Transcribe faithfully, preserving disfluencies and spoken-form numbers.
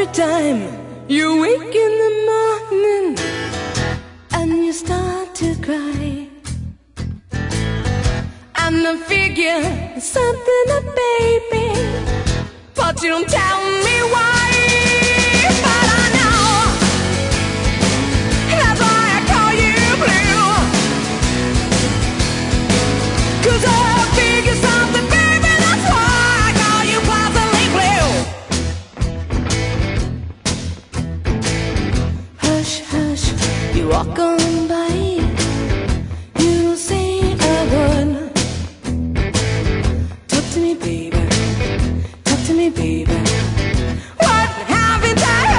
every time you wake in the morning and you start to cry, and I figure something up, baby, but you don't tell me why. But I know that's why I call you blue, 'cause I figure something, baby, that's why I call you possibly blue. Hush, hush, you walk on by, you don't say a word. Talk to me, baby, talk to me, baby. What have you done?